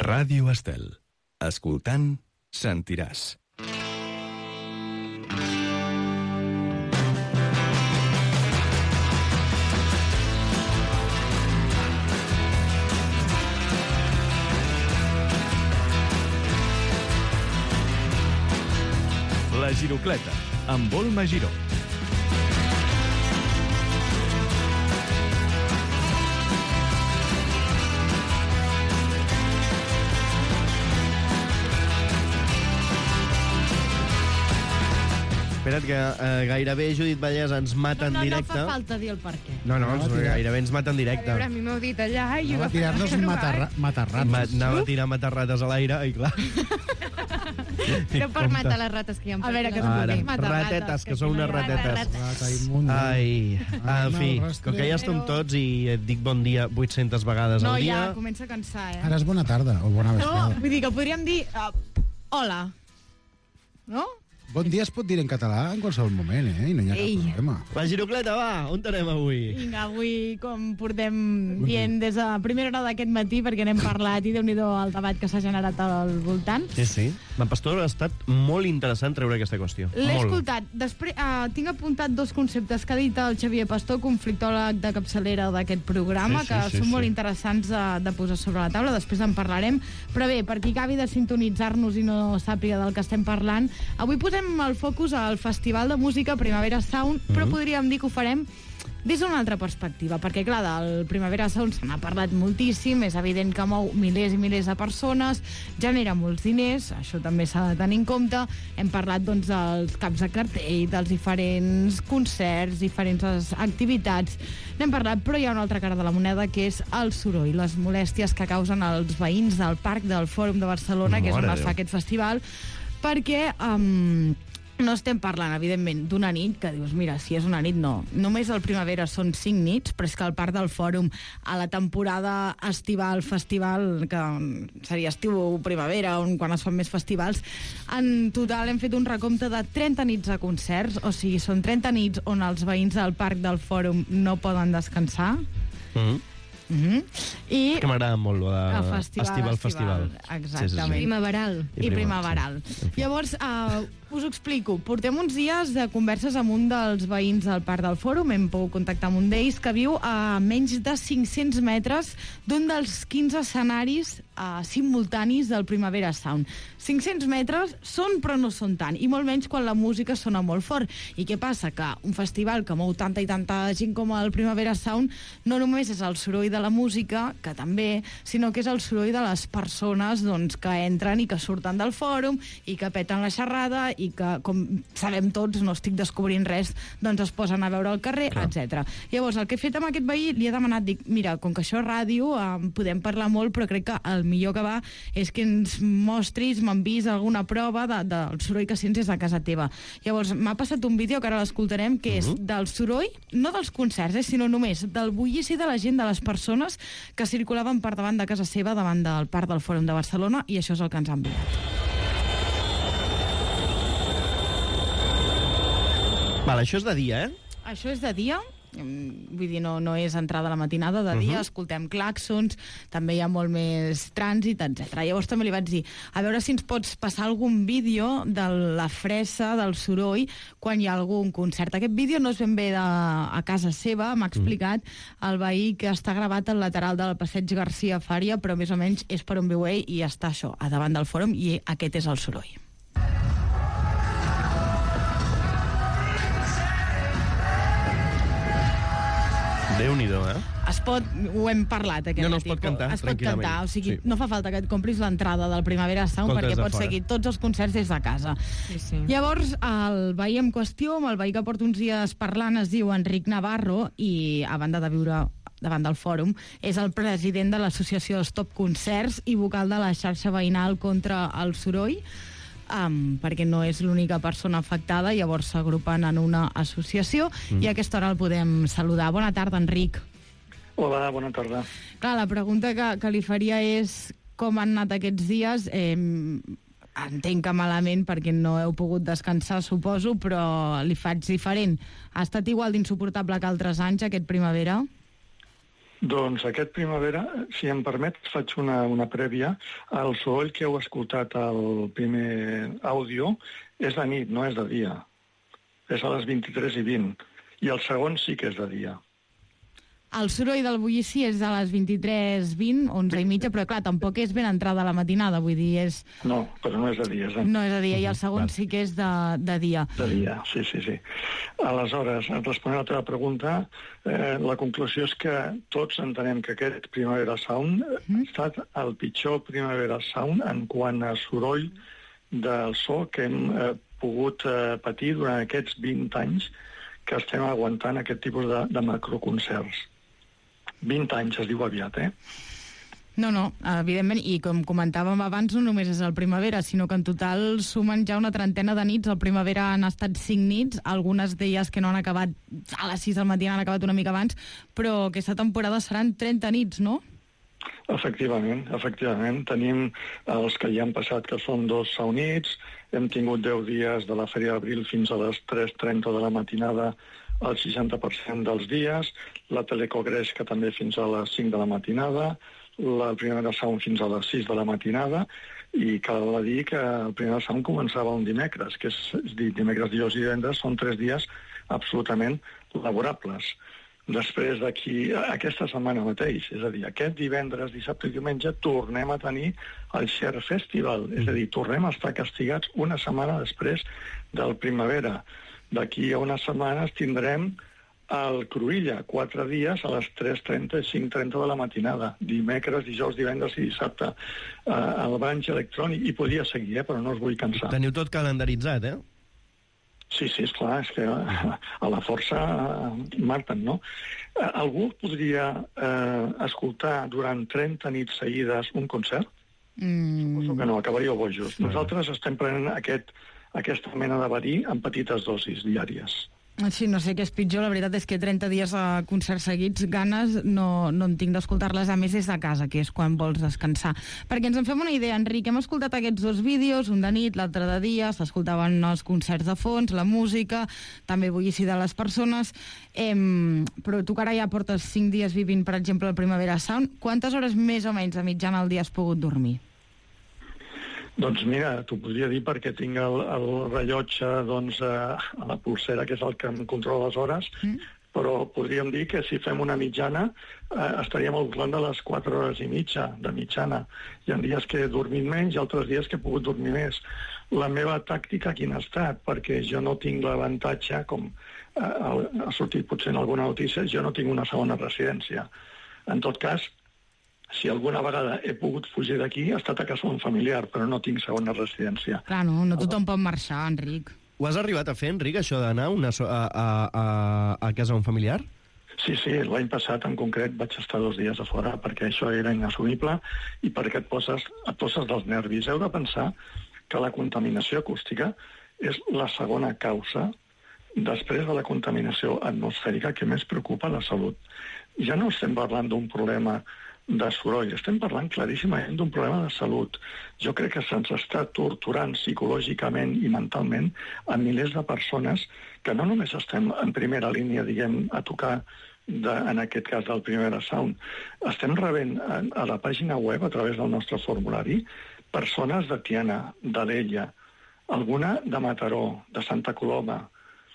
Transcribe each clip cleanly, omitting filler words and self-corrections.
Ràdio Estel. Escoltant, sentiràs. La Girocleta, amb Volma Giró. Espera't que gairebé Judit Vallès ens mata en directe. No fa falta dir el per què. No, gairebé ens mata en directe. A veure, a mi m'heu dit allà i jo... Va tirar-nos matarrates. Anava a tirar matarrates a l'aire i clar... No per matar les rates que hi ha A veure, que ratetes, que són unes ratetes. Rata immunda. Ai, en fi, com que ja estem tots i et dic bon dia 800 vegades No, al dia... ja, comença a cansar, Ara és bona tarda o bona No, vesprada. vull dir que podríem dir... hola. No? Bon dia es pot dir en català en qualsevol moment, I no hi ha cap problema. La Girocleta, va, on anem avui? Vinga, avui, com portem dient des de primera hora d'aquest matí, perquè n'hem parlat i déu-n'hi-do el debat que s'ha generat al voltant. Sí. En Pastor, ha estat molt interessant treure aquesta qüestió. L'he escoltat. Després, tinc apuntat dos conceptes que ha dit el Xavier Pastor, conflictòleg de capçalera d'aquest programa, que són molt interessants de posar sobre la taula. Després en parlarem. Però bé, per qui acabi de sintonitzar-nos i no sàpiga del que estem parlant, avui posem el focus al Festival de Música Primavera Sound, però podríem dir que ho farem des d'una altra perspectiva, perquè clar, del Primavera Sound se n'ha parlat moltíssim, és evident que mou milers i milers de persones, genera molts diners, això també s'ha de tenir en compte. Hem parlat doncs dels caps de cartell, dels diferents concerts, diferents activitats, n'hem parlat, però hi ha una altra cara de la moneda, que és el soroll, les molèsties que causen els veïns del Parc del Fòrum de Barcelona, que és on es fa aquest festival, perquè no estem parlant, evidentment, d'una nit que dius, mira, si és una nit, no. Només el Primavera són 5 nits, però és que al Parc del Fòrum, a la temporada estival, festival, que seria estiu primavera, quan es fan més festivals, en total hem fet un recompte de 30 nits de concerts, o sigui, són 30 nits on els veïns del Parc del Fòrum no poden descansar. I que m'agrada molt lo de festival. Exactament. Primaveral. I primaveral. Llavors, us ho explico. Portem uns dies de converses amb un dels veïns del Parc del Fòrum, hem pogut contactar amb un d'ells, que viu a menys de 500 metres d'un dels 15 escenaris simultanis del Primavera Sound. 500 metres són, però no són tant, i molt menys quan la música sona molt fort. I què passa? Que un festival que mou tanta i tanta gent com el Primavera Sound no només és el soroll de la música, que també, sinó que és el soroll de les persones doncs, que entren i que surten del fòrum i que peten la xerrada i que, com sabem tots, no estic descobrint res, doncs es posen a veure al carrer, etc. Llavors, el que he fet amb aquest veí, li he demanat, dic, mira, com que això és ràdio, podem parlar molt, però crec que el millor que va és que ens mostris, m'enviïs alguna prova del soroll que sents des de casa teva. Llavors, m'ha passat un vídeo, que ara l'escoltarem, que és del soroll, no dels concerts, sinó només del bullici de la gent, de les persones que circulaven per davant de casa seva, davant del Parc del Fòrum de Barcelona, i això és el que ens ha enviat. Vale, això és de dia, Això és de dia, vull dir, no és entrada a la matinada, de dia, escoltem clàxons, també hi ha molt més trànsit, etc. Llavors també li vaig dir, a veure si ens pots passar algun vídeo de la fressa, del soroll, quan hi ha algun concert. Aquest vídeo no és ben bé a casa seva, m'ha explicat el veí, que està gravat al lateral del passeig Garcia Fària, però més o menys és per on viu ell i està això, a davant del fòrum, i aquest és el soroll. Déu-n'hi-do, Ho hem parlat aquest no matí. Es pot cantar, es pot cantar, o sigui, no fa falta que et compris l'entrada del Primavera Sound, perquè pots seguir tots els concerts des de casa. Sí. Llavors, el veí en qüestió, amb el veí que porta uns dies parlant, es diu Enric Navarro, i a banda de viure davant del fòrum, és el president de l'associació Stop Concerts i vocal de la xarxa veïnal contra el soroll, perquè no és l'única persona afectada, llavors s'agrupen en una associació, i a aquesta hora el podem saludar. Bona tarda, Enric. Hola, bona tarda. Clar, la pregunta que li faria és com han anat aquests dies. Entenc que malament perquè no heu pogut descansar, suposo, però li faig diferent. Ha estat igual d'insuportable que altres anys, aquest primavera? Doncs aquest primavera, si em permet, faig una prèvia. El soroll que heu escoltat al primer àudio és de nit, no és de dia. És a les 23:20. I el segon sí que és de dia. El soroll del bullici és a les 23:20, 11:30, però clar, tampoc és ben entrada a la matinada, vull dir, és... No, però no és de dia. No és de dia, i el segon sí que és de dia. De dia, sí. Aleshores, responent a la teva pregunta, la conclusió és que tots entenem que aquest Primavera Sound ha estat el pitjor Primavera Sound en quant a soroll del so que hem pogut patir durant aquests 20 anys que estem aguantant aquest tipus de macroconcerts. 20 anys, es diu aviat, No, evidentment, i com comentàvem abans, no només és el Primavera, sinó que en total sumen ja una trentena de nits. El Primavera han estat 5 nits, algunes d'elles que no han acabat a les 6 del matí, han acabat una mica abans, però aquesta temporada seran 30 nits, no? Efectivament. Tenim els que ja han passat, que són 2 saunits, hem tingut 10 dies de la Fèria d'Abril fins a les 3:30 de la matinada, el 60% dels dies, la Telecogrés, que també fins a les 5 de la matinada, la Primavera Sound fins a les 6 de la matinada, i cal dir que el Primavera Sound començava un dimecres, que és dir, dimecres, dijous i divendres són 3 dies absolutament laborables. Després d'aquí, aquesta setmana mateix, és a dir, aquest divendres, dissabte i diumenge, tornem a tenir el Share Festival, és a dir, tornem a estar castigats una setmana després del Primavera. D'aquí a unes setmanes tindrem el Cruïlla, 4 dies a les 3:30 i 5:30 de la matinada, dimecres, dijous, divendres i dissabte, el branch electrònic, i podria seguir, però no us vull cansar. Teniu tot calendaritzat, Sí, esclar, és que a la força maten, no? Algú podria escoltar durant 30 nits seguides un concert? Suposo que no, acabaríeu bojos. Nosaltres estem prenent aquesta mena de verí en petites dosis diàries. Sí, no sé què és pitjor, la veritat és que 30 dies a concerts seguits, ganes no en tinc d'escoltar-les, a més des de casa, que és quan vols descansar. Perquè ens en fem una idea, Enric, hem escoltat aquests 2 vídeos, un de nit, l'altre de dia, s'escoltaven els concerts de fons, la música, també bullici de les persones, però tu que ara ja portes 5 dies vivint, per exemple, el Primavera Sound, quantes hores més o menys de mitjana al dia has pogut dormir? Doncs mira, t'ho podria dir perquè tinc el rellotge a la pulsera, que és el que em controla les hores, però podríem dir que si fem una mitjana estaríem al voltant de les 4 hores i mitja de mitjana. Hi ha dies que he dormit menys i altres dies que he pogut dormir més. La meva tàctica quina ha estat? Perquè jo no tinc l'avantatge, com ha sortit potser en alguna notícia, jo no tinc una segona residència. En tot cas, si alguna vegada he pogut fugir d'aquí, ha estat a casa d'un familiar, però no tinc segona residència. Clar, no tothom pot marxar, Enric. Ho has arribat a fer, Enric, això d'anar a casa d'un familiar? Sí, l'any passat en concret vaig estar 2 dies a fora perquè això era inassumible i perquè et poses dels nervis. Heu de pensar que la contaminació acústica és la segona causa després de la contaminació atmosfèrica que més preocupa la salut. Ja no estem parlant d'un problema de soroll, estem parlant claríssimament d'un problema de salut. Jo crec que se'ns està torturant psicològicament i mentalment a milers de persones que no només estem en primera línia, diguem, a tocar, en aquest cas del Primavera Sound. Estem rebent a la pàgina web, a través del nostre formulari, persones de Tiana, d'Alella, alguna de Mataró, de Santa Coloma,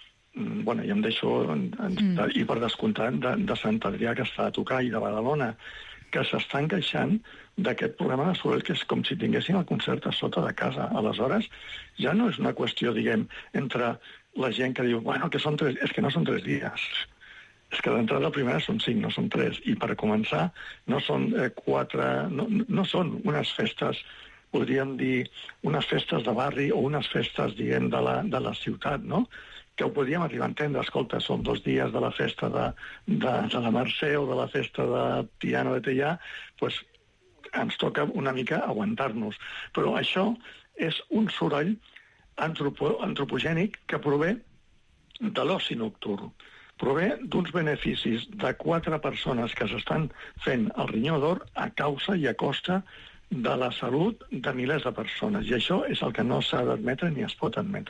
i em deixo, i per descomptat, de Sant Adrià, que està a tocar, i de Badalona, que s'estan queixant d'aquest problema de soroll, que és com si tinguessin el concert a sota de casa. Aleshores, ja no és una qüestió, diguem, entre la gent que diu, que són 3, és que no són 3 dies. És que d'entrada la primera són 5, no són 3. I per començar, no són 4, no són unes festes, podríem dir, unes festes de barri o unes festes, diguem, de la ciutat, no?, que ho podíem arribar a entendre. Escolta, són 2 dies de la festa de la Mercè o de la festa de Tiana de Teià, doncs ens toca una mica aguantar-nos. Però això és un soroll antropogènic que prové de l'oci nocturn. Prové d'uns beneficis de 4 persones que s'estan fent el rinyó d'or a causa i a costa de la salut de milers de persones. I això és el que no s'ha d'admetre ni es pot admetre.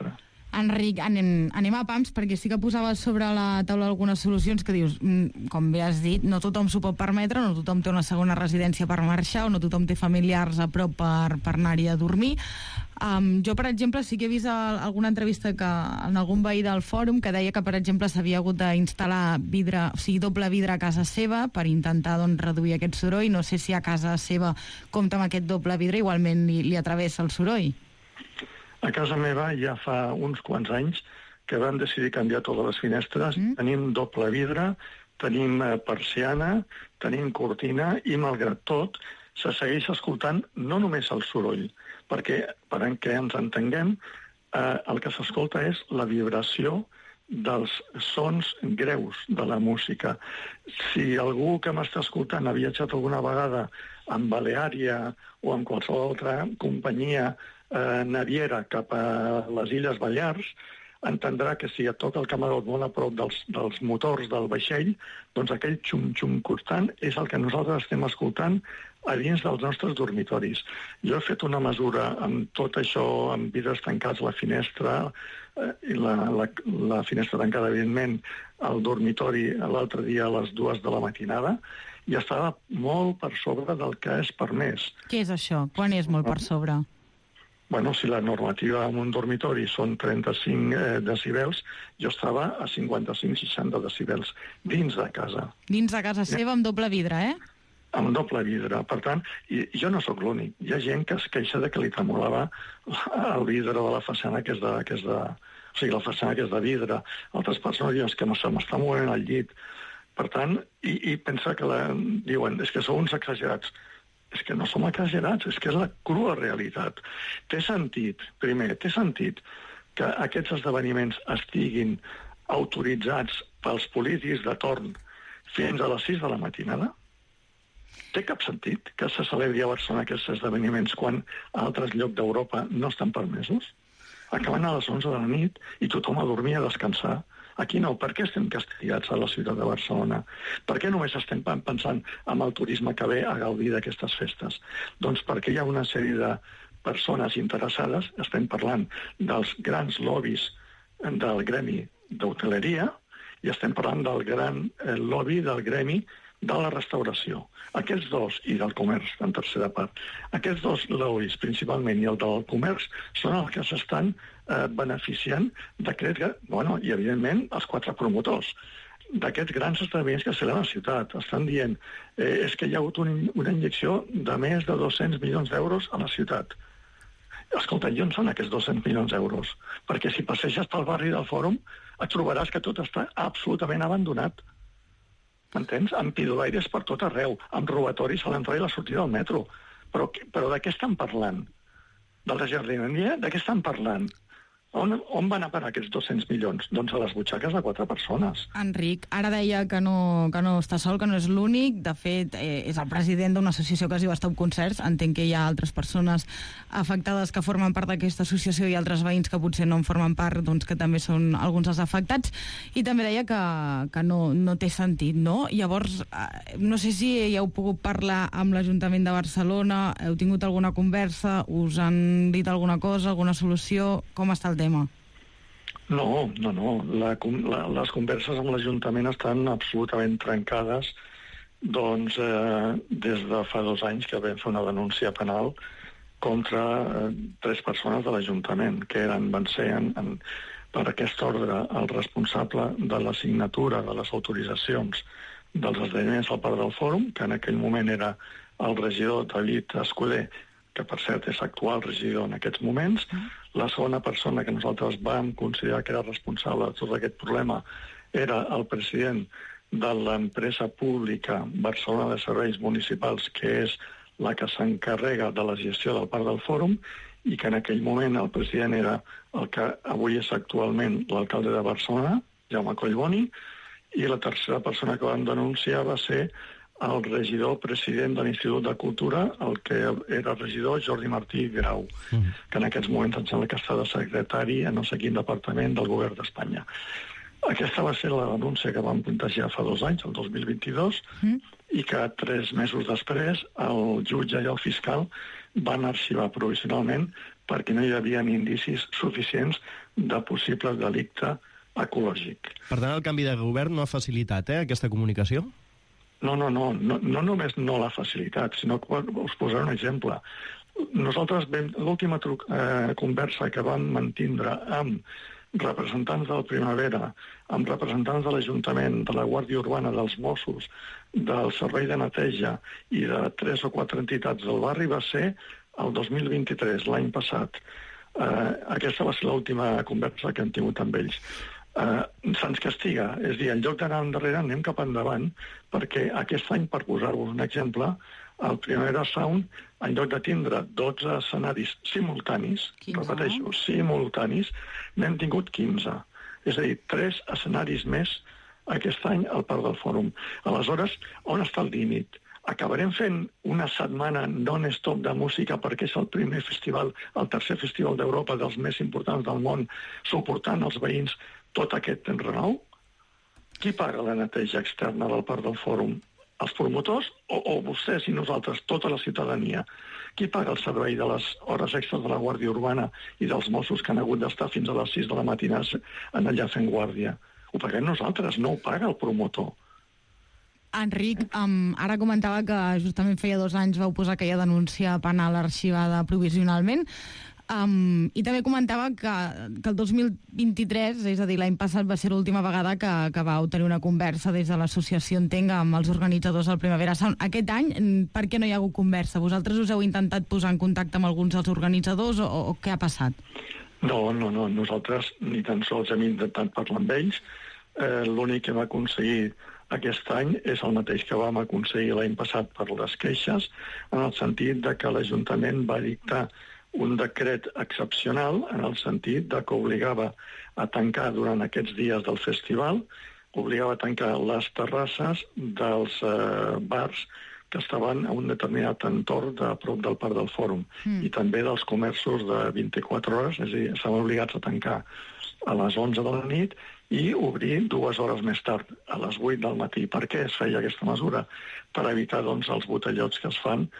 Enric, anem a pams, perquè sí que posaves sobre la taula algunes solucions que dius, com bé has dit, no tothom s'ho pot permetre, no tothom té una segona residència per marxar, o no tothom té familiars a prop per anar-hi a dormir. Jo, per exemple, sí que he vist alguna entrevista en algun veí del fòrum que deia que, per exemple, s'havia hagut d'instal·lar vidre, o sigui, doble vidre a casa seva per intentar reduir aquest soroll. No sé si a casa seva compta amb aquest doble vidre, igualment li atravessa el soroll. A casa meva ja fa uns quants anys que vam decidir canviar totes les finestres. Tenim doble vidre, tenim persiana, tenim cortina i, malgrat tot, se segueix escoltant no només el soroll, perquè, per què ens entenguem, el que s'escolta és la vibració dels sons greus de la música. Si algú que m'està escoltant ha viatjat alguna vegada amb Baleària o amb qualsevol altra companyia naviera cap a les Illes Balears, entendrà que si et toca el camarot molt a prop dels motors del vaixell, doncs aquell xum-xum constant és el que nosaltres estem escoltant a dins dels nostres dormitoris. Jo he fet una mesura amb tot això, amb vidres tancats, la finestra, i la finestra tancada, evidentment, al dormitori l'altre dia a les 2 de la matinada, i estava molt per sobre del que és permès. Què és això? Quan és molt per sobre? Bueno, si la normativa en un dormitori són 35 decibels, jo estava a 55-60 decibels dins de casa. Dins de casa seva amb doble vidre, Amb doble vidre. Per tant, i jo no sóc l'únic. Hi ha gent que es queixa de que li tremolava el vidre de la façana que és de... O sigui, la façana que és de vidre. Altres persones diuen que se m'està movent el llit. Per tant, i pensa que diuen, és que sou uns exagerats. És que no som exagerats, és que és la crua realitat. Té sentit que aquests esdeveniments estiguin autoritzats pels polítics de torn fins a les 6 de la matinada? Té cap sentit que se celebri a Barcelona aquests esdeveniments quan a altres llocs d'Europa no estan permesos? Acaben a les 11 de la nit i tothom a dormir, a descansar. Aquí no. Per què estem castigats a la ciutat de Barcelona? Per què només estem pensant en el turisme que ve a gaudir d'aquestes festes? Doncs perquè hi ha una sèrie de persones interessades, estem parlant dels grans lobbies del gremi d'hoteleria i estem parlant del gran lobby del gremi de la restauració. Aquests dos, i del comerç, en tercera part, aquests dos lobbies, principalment, i el del comerç, són els que s'estan beneficiant i, evidentment, els 4 promotors d'aquests grans esdeveniments que celebren la ciutat. Estan dient és que hi ha hagut una injecció de més de 200 milions d'euros a la ciutat. Escolta, i on són aquests 200 milions d'euros? Perquè si passeges pel barri del Fòrum et trobaràs que tot està absolutament abandonat. M'entens? Amb pidolaires per tot arreu, amb robatoris a l'entrada i la sortida del metro. Però de què estan parlant? De la jardineria? De què estan parlant? On van a parar aquests 200 milions? Doncs a les butxaques de 4 persones. Enric, ara deia que no està sol, que no és l'únic. De fet, és el president d'una associació que es diu Stop Concerts. Entenc que hi ha altres persones afectades que formen part d'aquesta associació i altres veïns que potser no en formen part, doncs que també són alguns dels afectats. I també deia que no té sentit, no? Llavors, no sé si heu pogut parlar amb l'Ajuntament de Barcelona, heu tingut alguna conversa, us han dit alguna cosa, alguna solució? Com està el tema? No. Les converses amb l'Ajuntament estan absolutament trencades des de fa 2 anys que vam fer una denúncia penal contra 3 persones de l'Ajuntament, que van ser per aquest ordre el responsable de la signatura de les autoritzacions dels esdeveniments al Parc del Fòrum, que en aquell moment era el regidor David Escuder, que per cert és actual regidor en aquests moments. La segona persona que nosaltres vam considerar que era responsable de tot aquest problema era el president de l'empresa pública Barcelona de Serveis Municipals, que és la que s'encarrega de la gestió del Parc del Fòrum, i que en aquell moment el president era el que avui és actualment l'alcalde de Barcelona, Jaume Collboni, i la tercera persona que vam denunciar va ser el regidor president de l'Institut de Cultura, el que era regidor Jordi Martí Grau, que en aquests moments em sembla que està de secretari a no sé quin departament del govern d'Espanya. Aquesta va ser la denúncia que vam plantejar fa 2 anys, el 2022, i que 3 mesos després el jutge i el fiscal van arxivar provisionalment perquè no hi havia indicis suficients de possible delicte ecològic. Per tant, el canvi de govern no ha facilitat aquesta comunicació? No només no l'ha facilitat, sinó que us posaré un exemple. Nosaltres, l'última conversa que vam mantindre amb representants del Primavera, amb representants de l'Ajuntament, de la Guàrdia Urbana, dels Mossos, del Servei de Neteja i de 3 o 4 entitats del barri va ser el 2023, l'any passat. Aquesta va ser l'última conversa que hem tingut amb ells. Se'ns castiga, és a dir, en lloc d'anar endarrere anem cap endavant, perquè aquest any, per posar-vos un exemple, el Primavera Sound, en lloc de tindre 12 escenaris simultanis, 15. Repeteixo, simultanis, n'hem tingut 15. És a dir, 3 escenaris més aquest any al Parc del Fòrum. Aleshores, on està el límit? Acabarem fent una setmana non-stop de música perquè és el primer festival, el tercer festival d'Europa, dels més importants del món, suportant els veïns tot aquest enrenou? Qui paga la neteja externa del Parc del Fòrum? Els promotors o vostès i nosaltres, tota la ciutadania? Qui paga el servei de les hores extres de la Guàrdia Urbana i dels Mossos que han hagut d'estar fins a les 6 de la matinada allà fent guàrdia? Ho paguem nosaltres, no ho paga el promotor. Enric, ara comentava que justament feia 2 anys vau posar aquella denúncia penal arxivada provisionalment, i també comentava que el 2023, és a dir, l'any passat, va ser l'última vegada que vau tenir una conversa des de l'associació, entenc, amb els organitzadors del Primavera Sound. Aquest any, per què no hi ha hagut conversa? Vosaltres us heu intentat posar en contacte amb alguns dels organitzadors o què ha passat? No, nosaltres ni tan sols hem intentat parlar amb ells. L'únic que hem aconseguit aquest any és el mateix que vam aconseguir l'any passat per les queixes, en el sentit de que l'Ajuntament va dictar un decret excepcional en el sentit de que obligava a tancar durant aquests dies del festival, obligava a tancar les terrasses dels bars que estaven a un determinat entorn de prop del Parc del Fòrum i també dels comerços de 24 hores, és a dir, estaven obligats a tancar a les 11 de la nit i obrir 2 hores més tard, a les 8 del matí. Per què es feia aquesta mesura? Per evitar, doncs, els botellots que es fan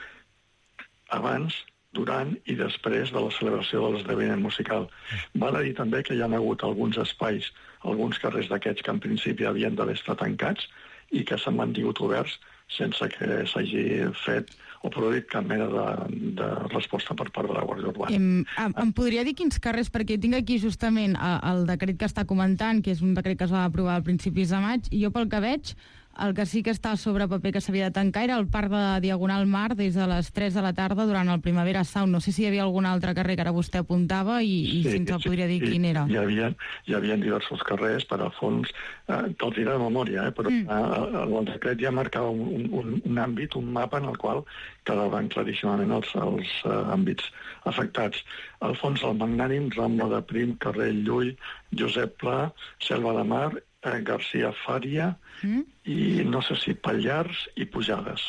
abans, durant i després de la celebració de l'esdeveniment musical. Val a dir també que hi ha hagut alguns espais, alguns carrers d'aquests que en principi havien d'haver estat tancats i que s'han mantingut oberts sense que s'hagi fet o produït cap mena de resposta per part de la Guàrdia Urbana. Em podria dir quins carrers? Perquè tinc aquí justament el decret que està comentant, que és un decret que es va aprovar a principis de maig, i jo pel que veig, el que sí que està sobre paper que s'havia de tancar era el Parc de Diagonal Mar des de les 3 de la tarda durant el Primavera Sound. No sé si hi havia algun altre carrer que ara vostè apuntava i si ens el podria dir quin era. Hi havia diversos carrers, per al fons, te'ls diré de memòria, però el decret ja marcava un àmbit, un mapa en el qual quedaven claríssimament els àmbits afectats. Al fons, el Magnànim, Rambla de Prim, carrer Llull, Josep Pla, Selva de Mar, García Fària i no sé si Pallars i Pujades.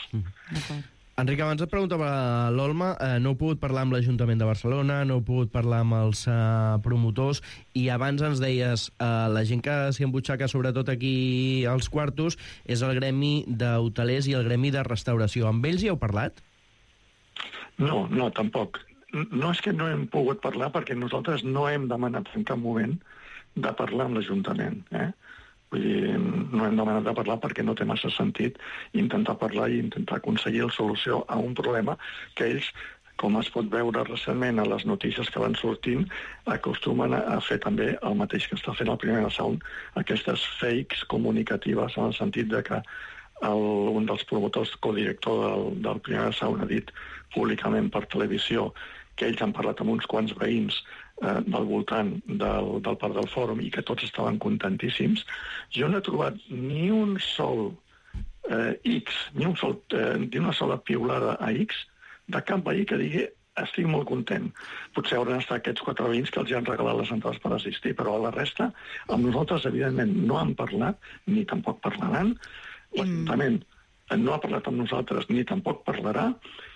Enric, abans et preguntava l'Olma, no heu pogut parlar amb l'Ajuntament de Barcelona, no heu pogut parlar amb els promotors, i abans ens deies, la gent que s'hi embutxaca sobretot aquí als quartos és el gremi d'hotelers i el gremi de restauració. Amb ells hi heu parlat? No, tampoc. No és que no hem pogut parlar perquè nosaltres no hem demanat en cap moment de parlar amb l'Ajuntament, Vull dir, no hem demanat de parlar perquè no té massa sentit intentar parlar i intentar aconseguir la solució a un problema que ells, com es pot veure recentment a les notícies que van sortint, acostumen a fer també el mateix que està fent el Primavera Sound, aquestes fakes comunicatives, en el sentit de que un dels promotors, codirector del Primavera Sound, ha dit públicament per televisió que ells han parlat amb uns quants veïns del voltant del Parc del Fòrum i que tots estaven contentíssims. Jo no he trobat ni un sol X, ni una sola piulada a X de cap veí que digui estic molt content. Potser hauran estat aquests 4 veïns que els han regalat les entrades per assistir, però a la resta, amb nosaltres, evidentment, no han parlat, ni tampoc parlaran. L'Ajuntament no ha parlat amb nosaltres, ni tampoc parlarà,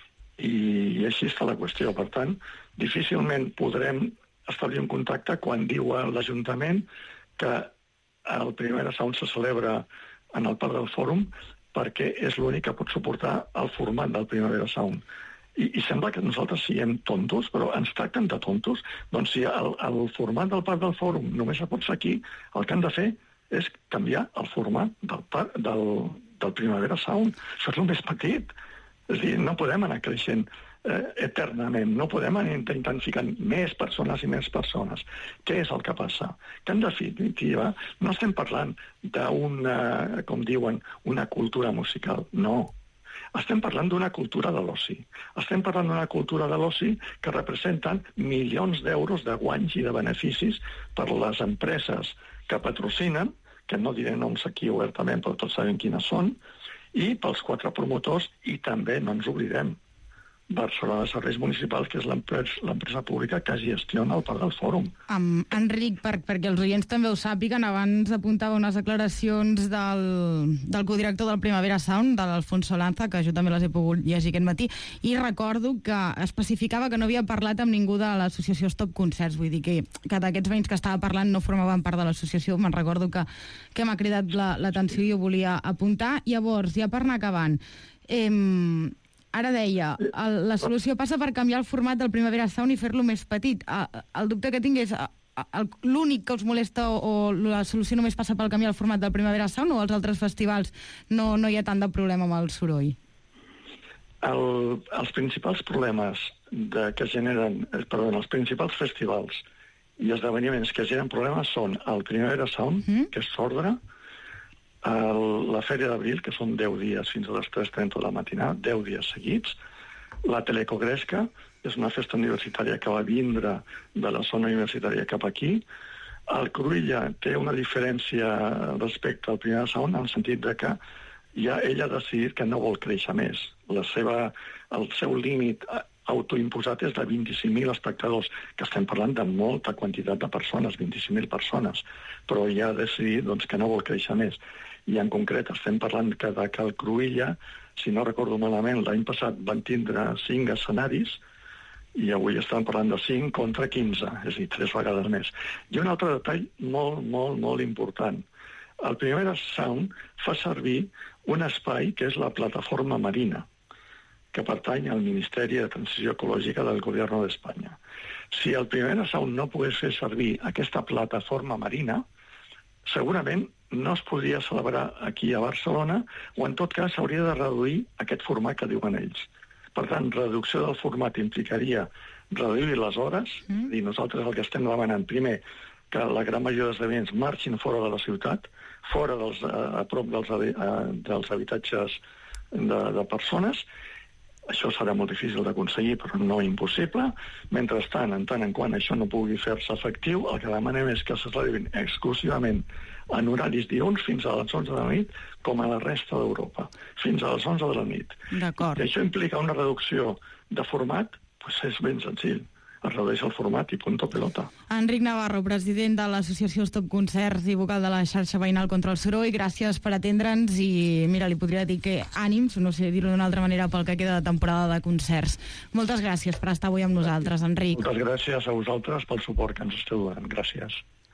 i així està la qüestió. Per tant, difícilment podrem establir un contacte quan diu l'Ajuntament que el Primavera Sound se celebra en el Parc del Fòrum perquè és l'únic que pot suportar el format del Primavera Sound. I sembla que nosaltres siguem tontos, però ens tracten de tontos. Doncs si el format del Parc del Fòrum només es pot fer aquí, el que han de fer és canviar el format del Primavera Sound. Això és el més petit. És a dir, no podem anar creixent eternament, no podem anar intentant ficar més persones i més persones. Què és el que passa? Que en definitiva no estem parlant d'una, com diuen, una cultura musical, no. Estem parlant d'una cultura de l'oci. Estem parlant d'una cultura de l'oci que representen milions d'euros de guanys i de beneficis per les empreses que patrocinen, que no diré noms aquí obertament, però tots sabem quines són, i pels 4 promotors, i també, no ens oblidem, Barcelona Serveis Municipals, que és l'empresa pública que gestiona el Parc del Fòrum. Enric, perquè els oients també ho sàpiguen, abans apuntava unes declaracions del codirector del Primavera Sound, de l'Alfonso Lanza, que jo també les he pogut llegir aquest matí, i recordo que especificava que no havia parlat amb ningú de l'associació Stop Concerts, vull dir que d'aquests veïns que estava parlant no formaven part de l'associació. Me'n recordo que m'ha cridat l'atenció i ho volia apuntar. Llavors, ja per anar acabant, ara deia, la solució passa per canviar el format del Primavera Sound i fer-lo més petit. El dubte que tinc és l'únic que els molesta o la solució només passa per canviar el format del Primavera Sound, o als altres festivals no hi ha tant de problema amb el soroll? Els principals problemes els principals festivals i esdeveniments que generen problemes són el Primavera Sound, que és sordre, la Fèria d'Abril, que són 10 dies fins a les 3:30 de la matinada, 10 dies seguits, la Telecogresca, que és una festa universitària que va vindre de la zona universitària cap aquí. El Cruïlla té una diferència respecte al Primavera Sound, en el sentit de que ja ell ha decidit que no vol créixer més. El seu límit autoimposat és de 25.000 espectadors, que estem parlant de molta quantitat de persones, 25.000 persones, però ja ha decidit que no vol créixer més. I en concret estem parlant que el Cruïlla, si no recordo malament, l'any passat van tindre 5 escenaris i avui estan parlant de 5 contra 15, és a dir, 3 vegades més. I un altre detall molt, molt, molt important. El Primavera Sound fa servir un espai que és la plataforma marina, que pertany al Ministeri de Transició Ecològica del Gobierno d'Espanya. Si el Primavera Sound no pogués fer servir aquesta plataforma marina, segurament no es podria celebrar aquí a Barcelona, o en tot cas s'hauria de reduir aquest format que diuen ells. Per tant, reducció del format implicaria reduir les hores, i nosaltres el que estem demanant, primer, que la gran majoria d'esdeveniments marxin fora de la ciutat, fora a prop dels habitatges de persones. Això serà molt difícil d'aconseguir, però no impossible. Mentrestant, en tant en quant això no pugui fer-se efectiu, el que demanem és que se celebrin exclusivament en horaris dilluns fins a les 11 de la nit, com a la resta d'Europa, fins a les 11 de la nit. D'acord. I això implica una reducció de format, doncs és ben senzill. Es redueix el format i punto pelota. Enric Navarro, president de l'associació Stop Concerts i vocal de la xarxa veïnal contra el soroll, gràcies per atendre'ns i, mira, li podria dir que ànims, no sé dir-ho d'una altra manera, pel que queda de temporada de concerts. Moltes gràcies per estar avui amb nosaltres, Enric. Moltes gràcies a vosaltres pel suport que ens esteu donant. Gràcies.